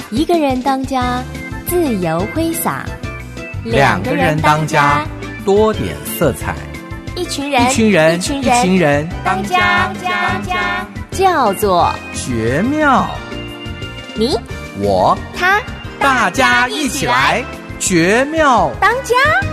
一个人当家，自由挥洒； 两个人当家，多点色彩； 一群人当家， 叫做绝妙。 你我他大家一起来绝妙当家。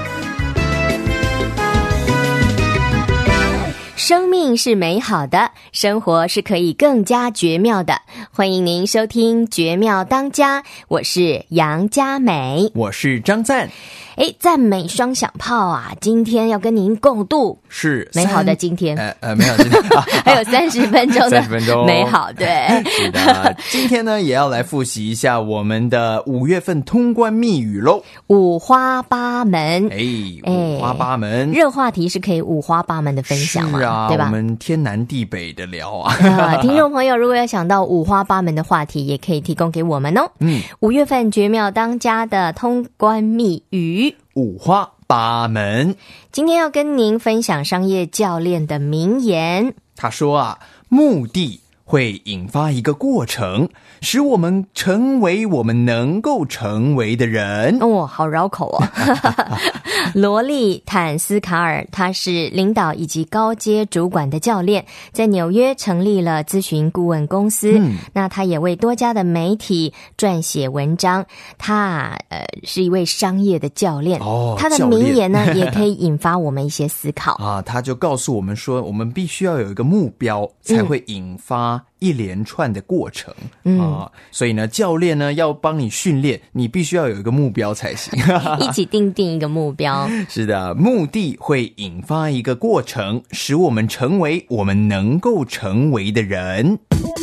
生命是美好的，生活是可以更加绝妙的。欢迎您收听绝妙当家，我是杨佳美， 我是张赞。 赞美双响炮啊！今天要跟您共度是美好的今天， 美好的今天还有30分钟的美好，对， 是的。今天呢，也要来复习一下我们的5月份通关密语喽， 五花八门， 五花八门， 热话题是可以五花八门的分享嘛， 是啊， 对吧？ 我们天南地北的聊啊。 听众朋友，如果要想到五花八门的话题，也可以提供给我们哦。5月份绝妙当家的通关密语。 五花八门， 今天要跟您分享商业教练的名言。 他说啊，目的会引发一个过程，使我们成为我们能够成为的人。 好绕口哦。罗利坦斯卡尔，他是领导以及高阶主管的教练，在纽约成立了咨询顾问公司。那他也为多家的媒体撰写文章。他是一位商业的教练。他的名言呢，也可以引发我们一些思考啊。他就告诉我们说，我们必须要有一个目标，才会引发一连串的过程。所以呢，教练呢要帮你训练，你必须要有一个目标才行。 一起定一个目标。 是的，目的会引发一个过程，使我们成为我们能够成为的人。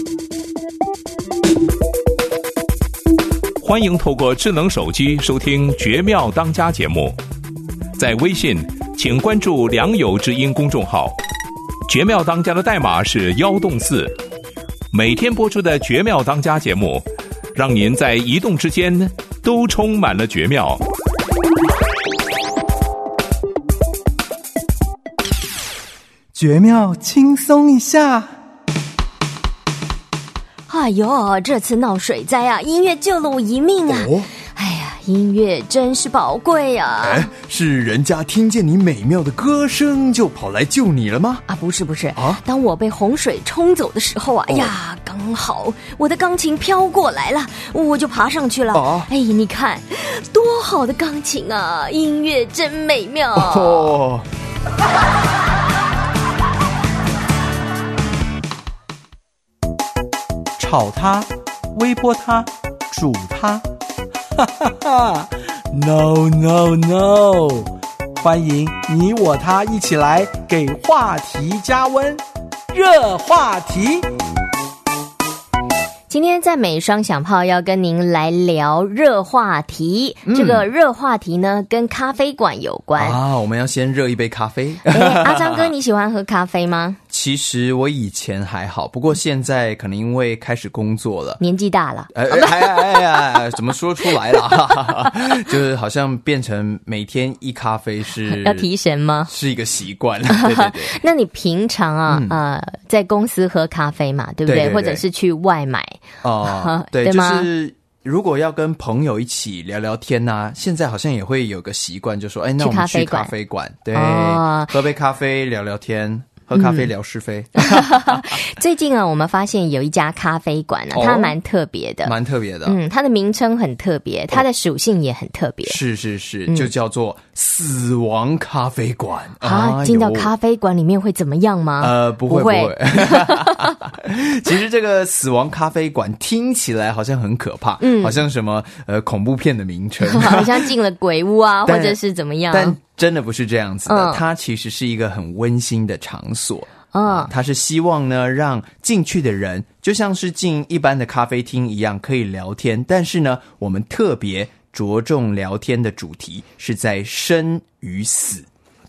欢迎透过智能手机收听绝妙当家节目，在微信请关注良友之音公众号，绝妙当家的代码是114。每天播出的绝妙当家节目，让您在移动之间都充满了绝妙。 绝妙轻松一下。 哎呦，这次闹水灾啊，音乐救了我一命啊。音乐真是宝贵啊。 是人家听见你美妙的歌声就跑来救你了吗？ 不是当我被洪水冲走的时候啊，刚好我的钢琴飘过来了，我就爬上去了。你看多好的钢琴啊，音乐真美妙。 炒它，微波它，煮它。No， 欢迎你我他一起来给话题加温，热话题。 今天在美双响炮要跟您来聊热话题。这个热话题呢，跟咖啡馆有关我们要先热一杯咖啡。 阿张哥，你喜欢喝咖啡吗？ 其实我以前还好，不过现在可能因为开始工作了， 年纪大了， 怎么说出来了？就是好像变成每天一咖啡是要提神吗？ 是一个习惯。对。 那你平常在公司喝咖啡嘛，对不对？或者是去外买对吗？ 就是如果要跟朋友一起聊聊天啊，现在好像也会有个习惯，就说那我们去咖啡馆，对，喝杯咖啡聊聊天。喝咖啡聊是非。 最近我们发现有一家咖啡馆它蛮特别的，它的名称很特别，它的属性也很特别。 是，就叫做死亡咖啡馆。 进到咖啡馆里面会怎么样吗？ 不会。其实这个死亡咖啡馆听起来好像很可怕，好像什么恐怖片的名称， 好像进了鬼屋啊，或者是怎么样。 但真的不是这样子的，它其实是一个很温馨的场所。它是希望呢，让进去的人就像是进一般的咖啡厅一样，可以聊天。但是呢，我们特别着重聊天的主题是在生与死。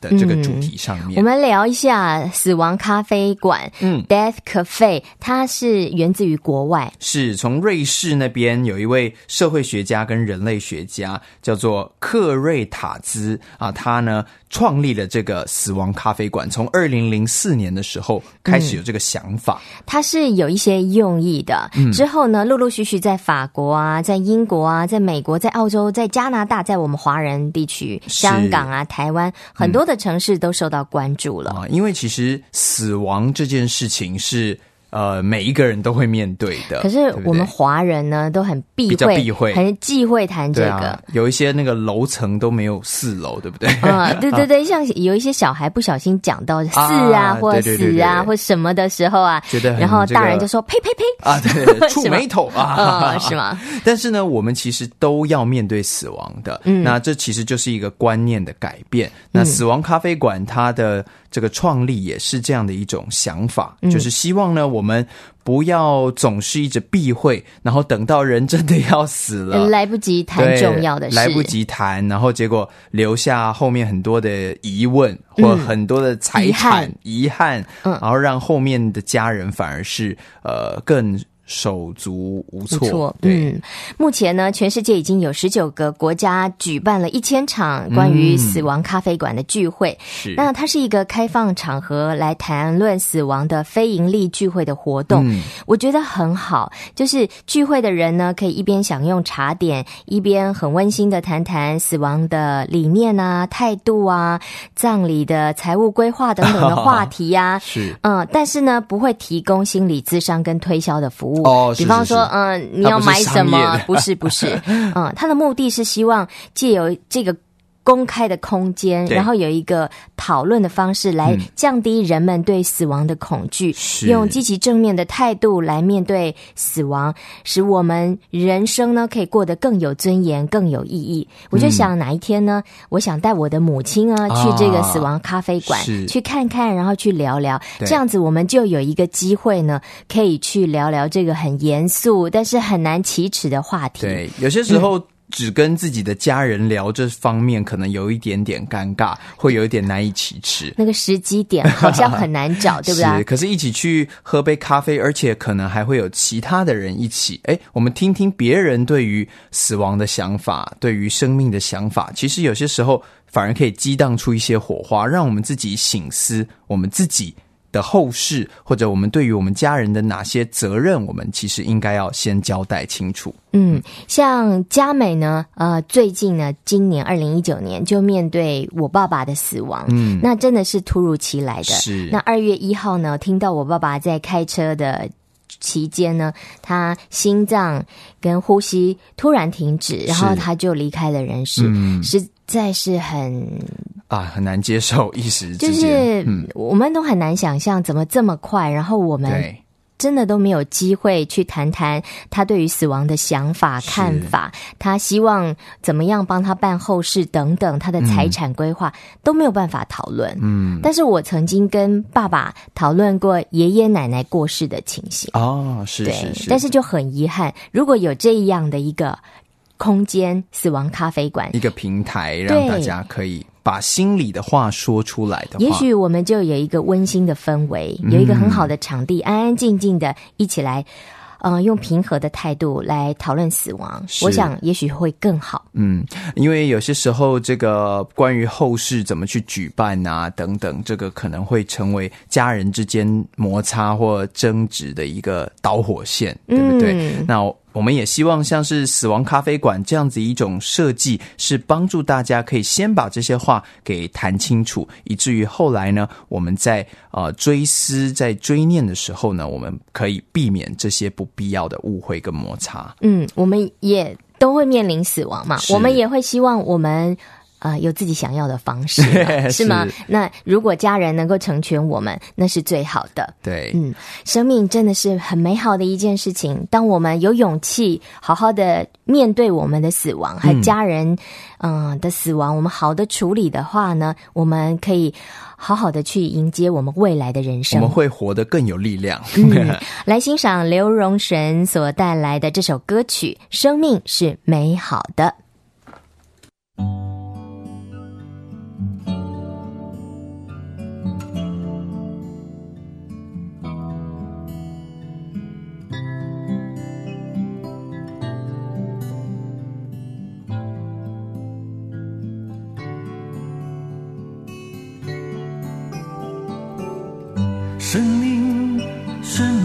的这个主题上面。 我们聊一下死亡咖啡馆，Death Cafe， 它是源自于国外， 是从瑞士那边有一位社会学家跟人类学家叫做克瑞塔兹啊，他呢创立了这个死亡咖啡馆，从2004年的时候开始有这个想法。 它是有一些用意的，之后呢陆陆续续在法国啊，在英国啊，在美国，在澳洲，在加拿大，在我们华人地区，香港啊，台湾很多的城市都受到关注了。 因为其实死亡这件事情是每一个人都会面对的， 可是我们华人呢都很避讳，很忌讳谈这个。 有一些那个楼层都没有4楼，对不对？ 对对对，像有一些小孩不小心讲到4啊，或者死啊，或什么的时候啊， 觉得然后大人就说呸呸呸啊，对，触眉头啊， 是吗？ 但是呢，我们其实都要面对死亡的。那这其实就是一个观念的改变。那死亡咖啡馆它的这个创立也是这样的一种想法，就是希望呢我们不要总是一直避讳，然后等到人真的要死了， 来不及谈重要的事， 来不及谈，然后结果留下后面很多的疑问，或很多的财产遗憾，然后让后面的家人反而是更手足无措。 目前呢，全世界已经有19个国家举办了1000场关于死亡咖啡馆的聚会。那它是一个开放场合来谈论死亡的非营利聚会的活动，我觉得很好。就是聚会的人呢，可以一边享用茶点，一边很温馨的谈谈死亡的理念啊、态度啊、葬礼的财务规划等等的话题啊。但是呢，不会提供心理咨商跟推销的服务。比方说你要买什么，不是他的目的是希望借由这个公开的空间，然后有一个讨论的方式来降低人们对死亡的恐惧，用积极正面的态度来面对死亡，使我们人生呢可以过得更有尊严，更有意义。我就想哪一天呢，我想带我的母亲啊去这个死亡咖啡馆去看看，然后去聊聊，这样子我们就有一个机会呢可以去聊聊这个很严肃但是很难启齿的话题。 对，有些时候只跟自己的家人聊这方面可能有一点点尴尬，会有一点难以启齿， 那个时机点好像很难找对不对？ 是，可是一起去喝杯咖啡，而且可能还会有其他的人一起，我们听听别人对于死亡的想法，对于生命的想法，其实有些时候反而可以激荡出一些火花，让我们自己省思我们自己的后事，或者我们对于我们家人的哪些责任，我们其实应该要先交代清楚。 像嘉美呢，最近呢，今年2019年就面对我爸爸的死亡，那真的是突如其来的。 是， 那2月1号呢，听到我爸爸在开车的期间呢，他心脏跟呼吸突然停止，然后他就离开了人世，实在是很难接受，一时之间就是我们都很难想象怎么这么快，然后我们真的都没有机会去谈谈他对于死亡的想法看法，他希望怎么样帮他办后事等等，他的财产规划都没有办法讨论。但是我曾经跟爸爸讨论过爷爷奶奶过世的情形。 是， 但是就很遗憾，如果有这样的一个空间，死亡咖啡馆， 一个平台，让大家可以把心里的话说出来的话， 也许我们就有一个温馨的氛围，有一个很好的场地，安安静静的一起来用平和的态度来讨论死亡，我想也许会更好。 因为有些时候这个关于后事怎么去举办啊等等，这个可能会成为家人之间摩擦或争执的一个导火线，对不对？那我们也希望像是死亡咖啡馆这样子一种设计，是帮助大家可以先把这些话给谈清楚，以至于后来呢，我们在追思在追念的时候呢，我们可以避免这些不必要的误会跟摩擦。 我们也都会面临死亡嘛，我们也会希望我们有自己想要的方式是吗？那如果家人能够成全我们，那是最好的。 对， 生命真的是很美好的一件事情，当我们有勇气好好的面对我们的死亡和家人的死亡，我们好的处理的话呢，我们可以好好的去迎接我们未来的人生， 我们会活得更有力量。 来欣赏刘荣神所带来的这首歌曲《生命是美好的》。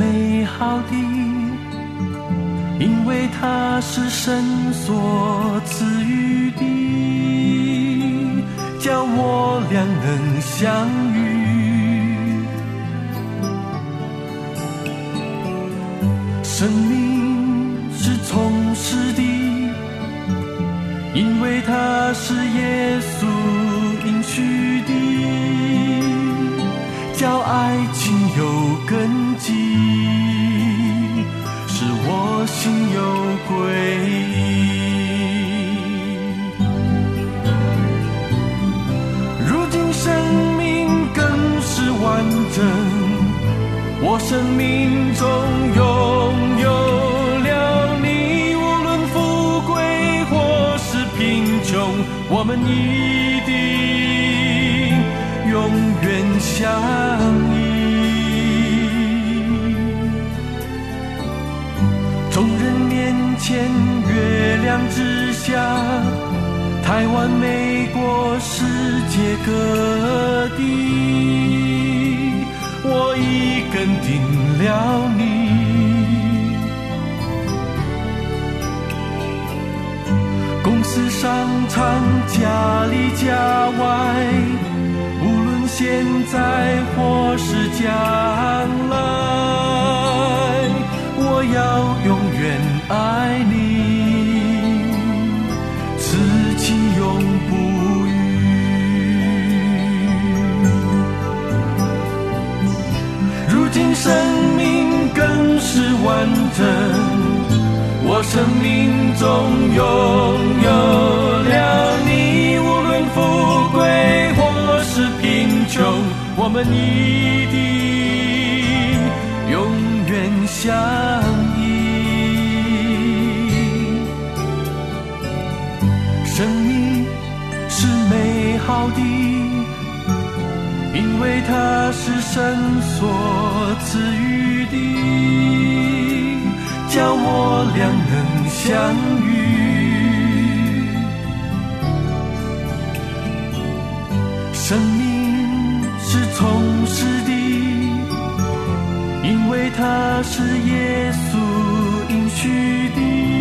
美好的，因为它是神所赐予的，叫我俩能相遇。生命是充实的，因为它是耶稣应许的，叫爱情有根基，使我心有归依。如今生命更是完整，我生命中拥有了你，无论富贵或是贫穷，我们一定永远相依。众人面前月亮之下，台湾美国世界各地，我已跟定了你。公司商场家里家外，无论现在或是将来，我要永远爱你，此情永不渝。如今生命更是完整，我生命中拥有了你，无论富贵或是贫穷，我们一定永远相依。生命是美好的，因为它是神所赐予的，叫我俩能相遇。生命是充实的，因为它是耶稣应许的，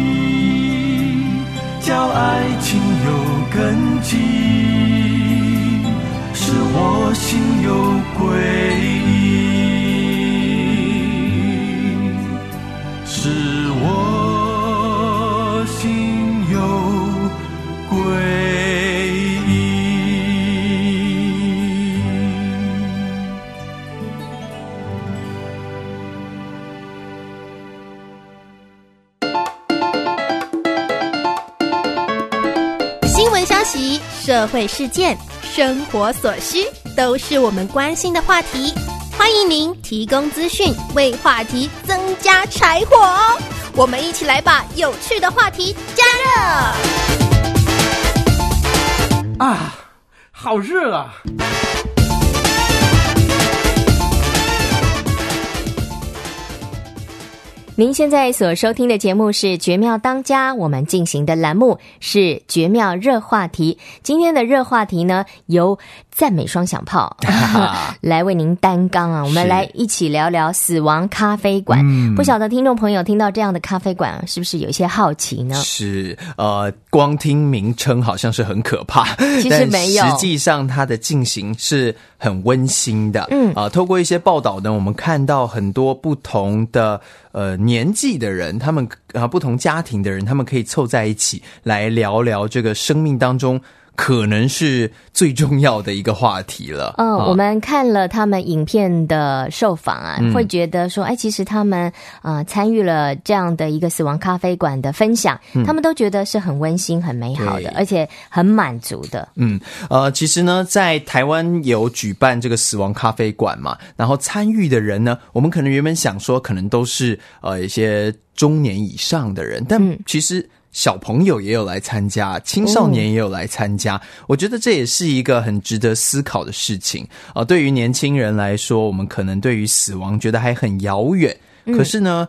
叫爱情有根基，使我心有归依，使我心有归依。 新闻消息、社会事件、生活所需，都是我们关心的话题。欢迎您提供资讯，为话题增加柴火哦！我们一起来把有趣的话题加热。 啊，好热啊！ 您现在所收听的节目是《绝妙当家》，我们进行的栏目是《绝妙热话题》。今天的热话题呢，由赞美双响炮来为您担纲啊。我们来一起聊聊死亡咖啡馆。不晓得听众朋友听到这样的咖啡馆，是不是有一些好奇呢？ 是，光听名称好像是很可怕， 其实没有， 但实际上它的进行是很温馨的。透过一些报道呢，我们看到很多不同的年纪的人，他们不同家庭的人，他们可以凑在一起来聊聊这个生命当中可能是最重要的一个话题了。 我们看了他们影片的受访啊，会觉得说，其实他们参与了这样的一个死亡咖啡馆的分享，他们都觉得是很温馨、很美好的，而且很满足的。 其实呢，在台湾有举办这个死亡咖啡馆嘛，然后参与的人呢，我们可能原本想说，可能都是一些中年以上的人，但其实小朋友也有来参加，青少年也有来参加，我觉得这也是一个很值得思考的事情。对于年轻人来说，我们可能对于死亡觉得还很遥远，可是呢，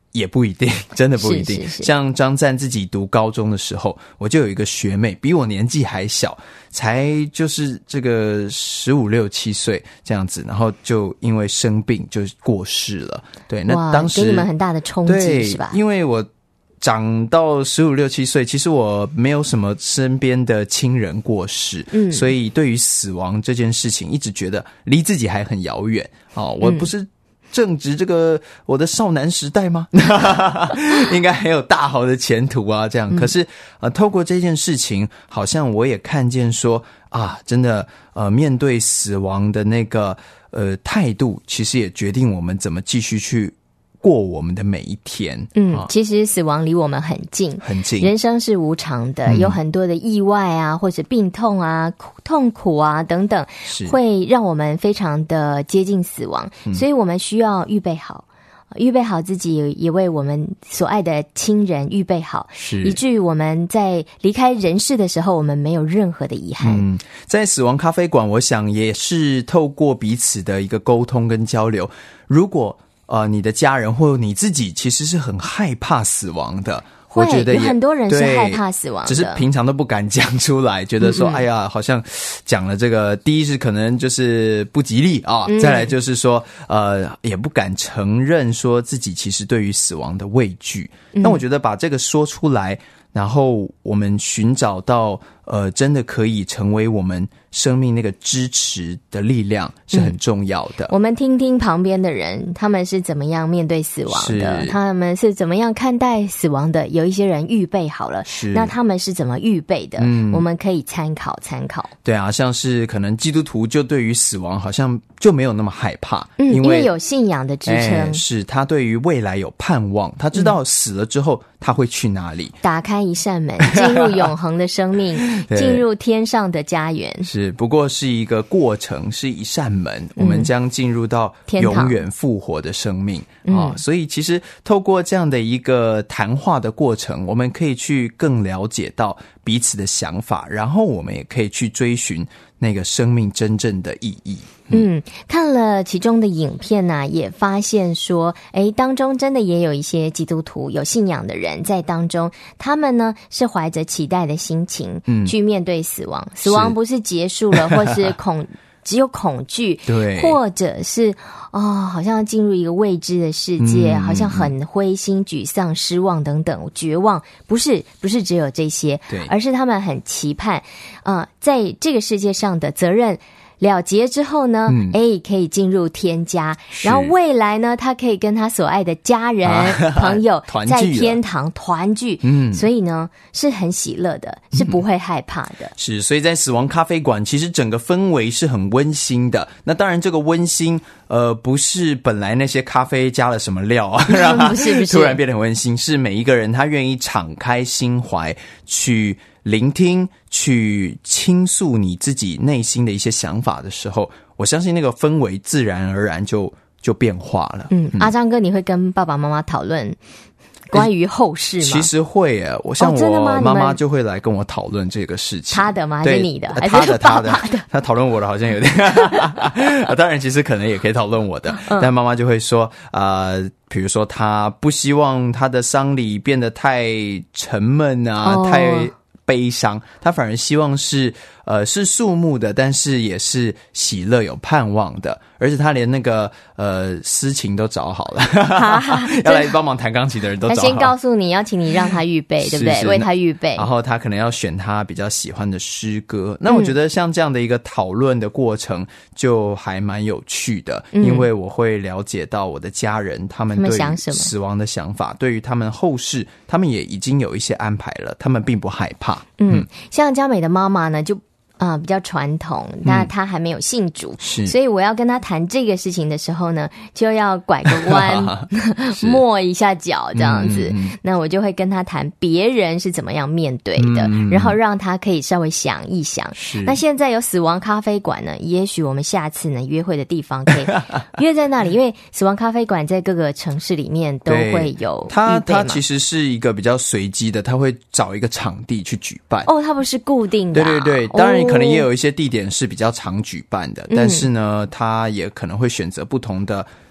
也不一定，真的不一定。 是像张赞自己读高中的时候，我就有一个学妹，比我年纪还小，才就是这个15、16、17岁这样子，然后就因为生病就过世了。对，那当时给你们很大的冲击是吧？ 因为我长到15、16、17岁，其实我没有什么身边的亲人过世，所以对于死亡这件事情，一直觉得离自己还很遥远。我不是正值这个我的少男时代吗？应该还有大好的前途啊，这样。可是透过这件事情，好像我也看见说啊，真的面对死亡的那个态度，其实也决定我们怎么继续去过我们的每一天。 其实死亡离我们很近， 很近。 人生是无常的，有很多的意外啊，或者病痛啊、痛苦啊等等，会让我们非常的接近死亡，所以我们需要预备好自己，也为我们所爱的亲人预备好，以至于我们在离开人世的时候，我们没有任何的遗憾。 在死亡咖啡馆，我想也是透过彼此的一个沟通跟交流，如果你的家人或你自己其实是很害怕死亡的，我觉得有很多人是害怕死亡的， 只是平常都不敢讲出来，觉得说哎呀好像讲了这个，第一是可能就是不吉利啊，再来就是说也不敢承认说自己其实对于死亡的畏惧。那我觉得把这个说出来，然后我们寻找到真的可以成为我们生命那个支持的力量是很重要的。 我们听听旁边的人，他们是怎么样面对死亡的，他们是怎么样看待死亡的，有一些人预备好了，那他们是怎么预备的，我们可以参考。 对啊，像是可能基督徒就对于死亡好像就没有那么害怕， 因为有信仰的支撑， 是他对于未来有盼望，他知道死了之后他会去哪里， 打开一扇门，进入永恒的生命，进入天上的家园。 是，不过是一个过程，是一扇门，我们将进入到永远复活的生命所以其实透过这样的一个谈话的过程，我们可以去更了解到彼此的想法，然后我们也可以去追寻那个生命真正的意义。 看了其中的影片啊，也发现说当中真的也有一些基督徒有信仰的人在当中，他们呢是怀着期待的心情去面对死亡。死亡不是结束了，或是只有恐惧， 对， 或者是好像进入一个未知的世界，好像很灰心、沮丧、失望等等，绝望。不是只有这些， 对， 而是他们很期盼在这个世界上的责任了结之后呢，可以进入天家，然后未来呢，他可以跟他所爱的家人、朋友在天堂团聚，所以呢是很喜乐的，是不会害怕的。 是，所以在死亡咖啡馆，其实整个氛围是很温馨的。那当然，这个温馨不是本来那些咖啡加了什么料啊，让它突然变得很温馨，是每一个人他愿意敞开心怀去聆听，去倾诉你自己内心的一些想法的时候，我相信那个氛围自然而然就变化了。 阿张哥，你会跟爸爸妈妈讨论关于后事吗？ 其实会耶，像我妈妈就会来跟我讨论这个事情。 他的吗？还是你的？ 他的，他讨论我的好像有点当然其实可能也可以讨论我的，但妈妈就会说比如说她不希望她的丧礼变得太沉闷啊，太悲伤，他反而希望是肃穆的，但是也是喜乐有盼望的，而且他连那个司琴都找好了要来帮忙弹钢琴的人都找好了。 他先告诉你要请你让他预备，对不对？为他预备， 然后他可能要选他比较喜欢的诗歌。那我觉得像这样的一个讨论的过程就还蛮有趣的，因为我会了解到我的家人他们对于死亡的想法，对于他们后事他们也已经有一些安排了，他们并不害怕。 像嘉美的妈妈呢就比较传统，那他还没有信主，所以我要跟他谈这个事情的时候呢，就要拐个弯摸一下脚这样子，那我就会跟他谈别人是怎么样面对的，然后让他可以稍微想一想。那现在有死亡咖啡馆呢，也许我们下次呢约会的地方可以约在那里，因为死亡咖啡馆在各个城市里面都会有它其实是一个比较随机的，他会找一个场地去举办。 它不是固定的。 对，当然可能也有一些地点是比较常举办的，但是呢他也可能会选择不同的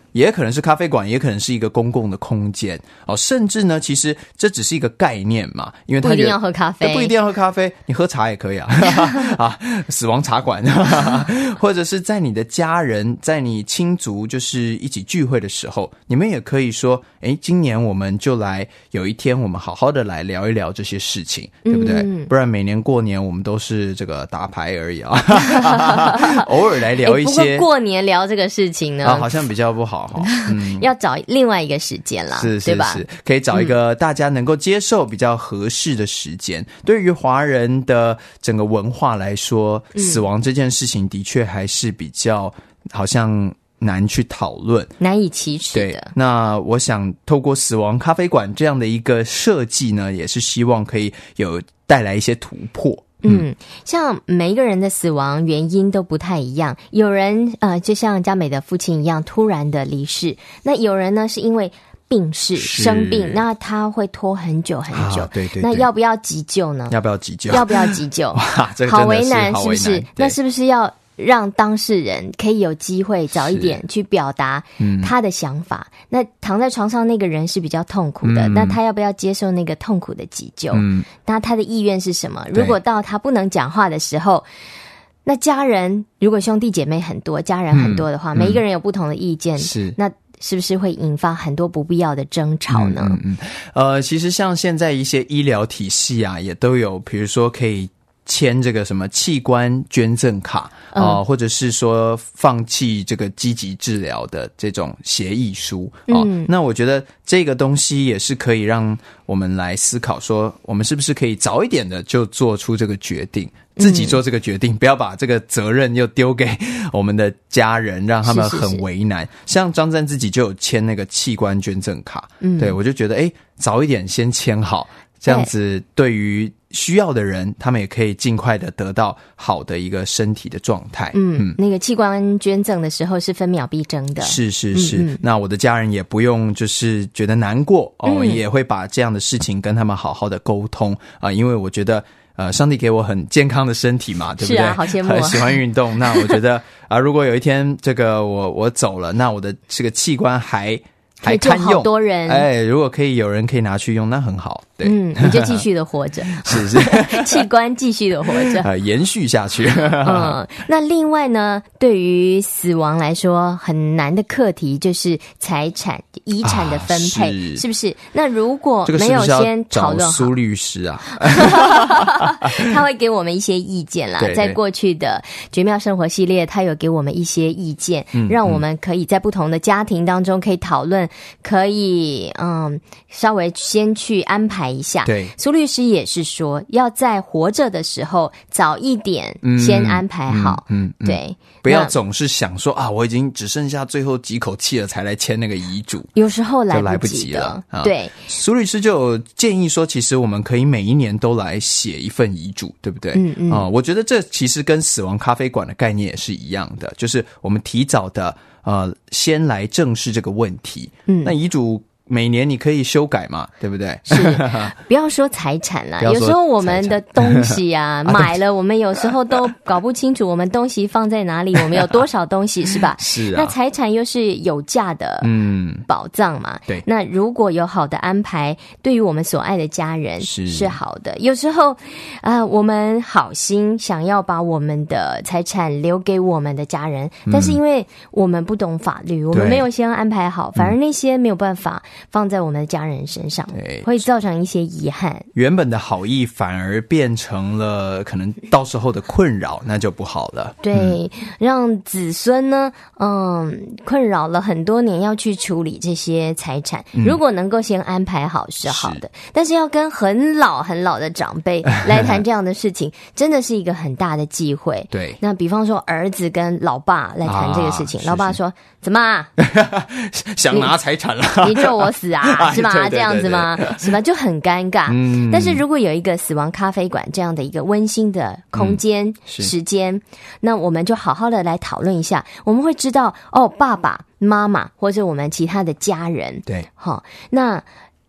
也可能是咖啡馆，也可能是一个公共的空间哦，甚至呢，其实这只是一个概念嘛，因为它不一定要喝咖啡， 不一定要喝咖啡，你喝茶也可以啊，啊，死亡茶馆，或者是在你的家人，在你亲族就是一起聚会的时候，你们也可以说，今年我们就来有一天，我们好好的来聊一聊这些事情，对不对？不然每年过年我们都是这个打牌而已啊，偶尔来聊一些。 不过过年聊这个事情呢， 好像比较不好哈， 要找另外一个时间啦，对吧？ 是，可以找一个大家能够接受、比较合适的时间。对于华人的整个文化来说，死亡这件事情的确还是比较好像难去讨论， 难以启齿的。 对，那我想透过死亡咖啡馆这样的一个设计呢，也是希望可以有带来一些突破。 像每一个人的死亡原因都不太一样，有人就像嘉美的父亲一样突然的离世，那有人呢是因为病逝生病，那他会拖很久很久，对，那要不要急救呢？ 要不要急救？ 哇，这个好为难，是不是？那是不是要让当事人可以有机会早一点去表达他的想法？那躺在床上那个人是比较痛苦的，那他要不要接受那个痛苦的急救？那他的意愿是什么？如果到他不能讲话的时候，那家人如果兄弟姐妹很多，家人很多的话，每一个人有不同的意见，那是不是会引发很多不必要的争吵呢？ 其实像现在一些医疗体系啊，也都有，比如说可以签这个什么器官捐赠卡或者是说放弃这个积极治疗的这种协议书那我觉得这个东西也是可以让我们来思考说，我们是不是可以早一点的就做出这个决定，自己做这个决定，不要把这个责任又丢给我们的家人，让他们很为难。像张赞自己就有签那个器官捐赠卡，对，我就觉得早一点先签好，这样子对于需要的人，他们也可以尽快的得到好的一个身体的状态。 那个器官捐赠的时候是分秒必争的。 是。那我的家人也不用就是觉得难过也会把这样的事情跟他们好好的沟通因为我觉得上帝给我很健康的身体嘛，对不对？ 是啊，好羡慕很喜欢运动。那我觉得如果有一天这个我走了，那我的这个器官还堪用， 好多人如果可以有人可以拿去用，那很好。对， 你就继续的活着， 是器官继续的活着延续下去。 那另外呢，对于死亡来说很难的课题就是财产遗产的分配，是不是？那如果没有先讨论好， 苏律师啊他会给我们一些意见啦。在过去的绝妙生活系列，他有给我们一些意见，让我们可以在不同的家庭当中可以讨论，可以稍微先去安排一下。 对， 苏律师也是说要在活着的时候早一点先安排好。对， 不要总是想说我已经只剩下最后几口气了才来签那个遗嘱， 有时候来不及了。 对， 苏律师就有建议说，其实我们可以每一年都来写一份遗嘱，对不对？我觉得这其实跟死亡咖啡馆的概念也是一样的，就是我们提早的先来正视这个问题。那遗嘱每年你可以修改嘛，对不对？ 是，不要说财产啦，有时候我们的东西买了，我们有时候都搞不清楚我们东西放在哪里，我们有多少东西，是吧？ 是那财产又是有价的宝藏嘛。 对。 那如果有好的安排，对于我们所爱的家人是好的。有时候我们好心想要把我们的财产留给我们的家人，但是因为我们不懂法律，我们没有先安排好，反而那些没有办法放在我们的家人身上，会造成一些遗憾。 原本的好意反而变成了可能到时候的困扰，那就不好了。 对，让子孙呢，困扰了很多年要去处理这些财产。如果能够先安排好是好的，但是要跟很老很老的长辈来谈这样的事情，真的是一个很大的忌讳。 对， 那比方说儿子跟老爸来谈这个事情，老爸说：“怎么想拿财产了？ 你咒我死啊？是吧？这样子吗？是吧？就很尴尬。但是如果有一个死亡咖啡馆这样的一个温馨的空间、时间，那我们就好好的来讨论一下，我们会知道爸爸妈妈或者我们其他的家人， 对， 那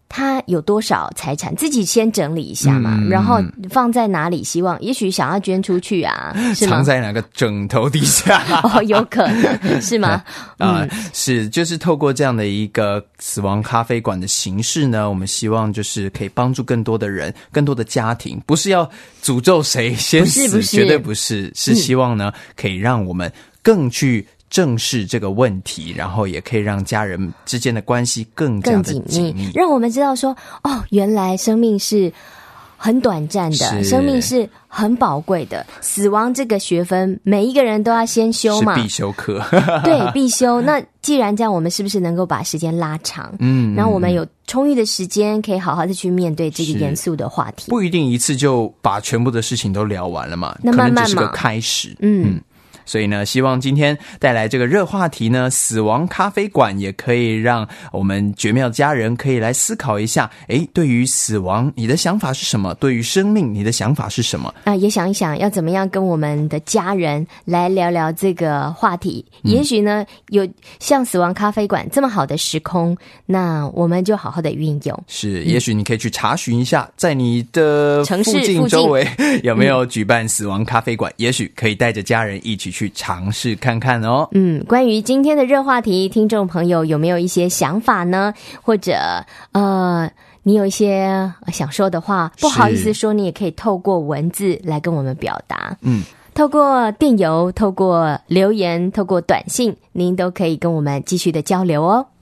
他有多少财产，自己先整理一下嘛，然后放在哪里，希望也许想要捐出去啊，是吗？ 藏在哪个枕头底下？ 哦，有可能是吗？ 是，就是透过这样的一个死亡咖啡馆的形式呢，我们希望就是可以帮助更多的人，更多的家庭，不是要诅咒谁先死， 不是绝对不是，是希望呢可以让我们更去正视这个问题，然后也可以让家人之间的关系更加的紧密， 让我们知道说，哦，原来生命是很短暂的，生命是很宝贵的，死亡这个学分每一个人都要先修嘛， 是必修课对，必修。那既然这样，我们是不是能够把时间拉长，然后我们有充裕的时间可以好好的去面对这个严肃的话题， 不一定一次就把全部的事情都聊完了嘛， 那慢慢嘛， 可能只是个开始。所以呢，希望今天带来这个热话题呢，死亡咖啡馆也可以让我们绝妙家人可以来思考一下，对于死亡你的想法是什么？对于生命你的想法是什么？ 也想一想要怎么样跟我们的家人来聊聊这个话题。也许呢，有像死亡咖啡馆这么好的时空，那我们就好好的运用。 是，也许你可以去查询一下，在你的城市附近周围有没有举办死亡咖啡馆，也许可以带着家人一起去尝试看看哦。 关于今天的热话题，听众朋友有没有一些想法呢？或者你有一些想说的话，不好意思说，你也可以透过文字来跟我们表达。透过电邮，透过留言，透过短信，您都可以跟我们继续的交流哦。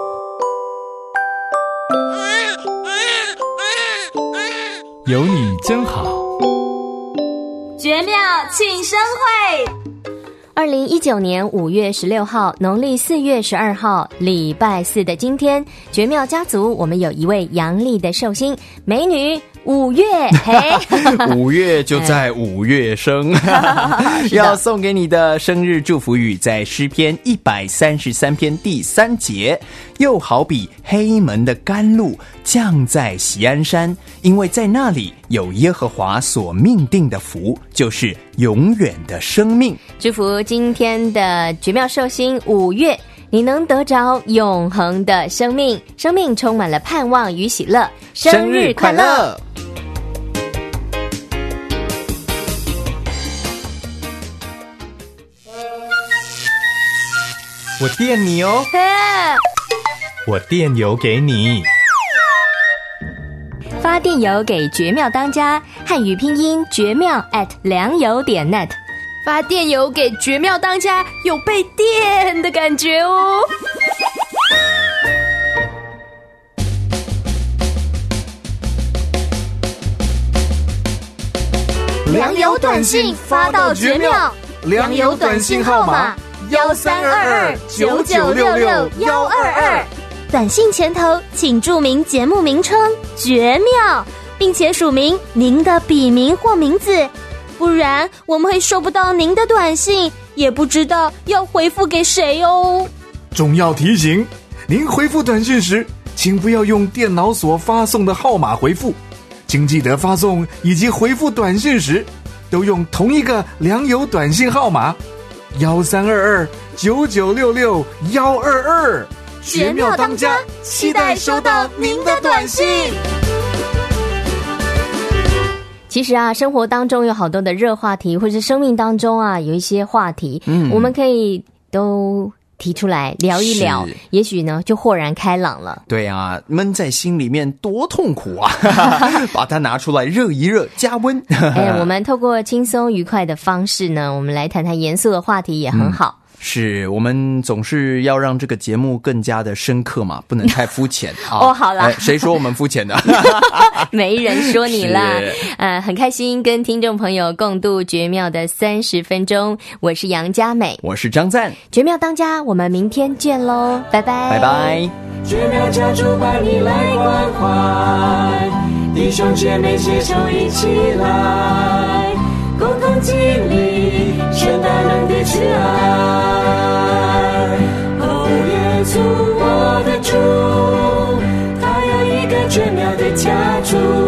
有你真好， 绝妙庆生会。 2019年5月16号，农历4月12号，礼拜四的今天，绝妙家族我们有一位阳历的寿星美女5月，嘿 ，5月就在5月生，要送给你的生日祝福语，在诗篇133篇第3节，又好比黑门的甘露降在锡安山，因为在那里有耶和华所命定的福，就是永远的生命。 祝福今天的绝妙寿星5月，你能得着永恒的生命，生命充满了盼望与喜乐，生日快乐！ 我电你哦，我电邮给你。 发电邮给绝妙当家，汉语拼音绝妙良友.net。 发电邮给绝妙当家，有被电的感觉哦。 良友短信发到绝妙，良友短信号码132299666122， 短信前头请注明节目名称绝妙，并且署明您的笔名或名字，不然我们会收不到您的短信，也不知道要回复给谁哦。 重要提醒，您回复短信时，请不要用电脑所发送的号码回复，请记得发送以及回复短信时都用同一个良友短信号码132299666122。 绝妙当家，期待收到您的短信。 其实啊，生活当中有好多的热话题，或者生命当中啊有一些话题，我们可以都提出来聊一聊，也许呢就豁然开朗了。 对啊，闷在心里面多痛苦啊把它拿出来热一热，加温我们透过轻松愉快的方式呢，我们来谈谈严肃的话题也很好。 是，我们总是要让这个节目更加的深刻嘛，不能太肤浅哦，好啦， 谁说我们肤浅的没人说你啦。很开心跟听众朋友共度绝妙的30分钟，我是杨佳美， 我是张赞， 绝妙当家，我们明天见咯，拜拜拜拜。 绝妙家族把你来关怀，弟兄姐妹携手一起来，共同经历神大能的慈爱。耶稣我的主，他有一个绝妙的家族。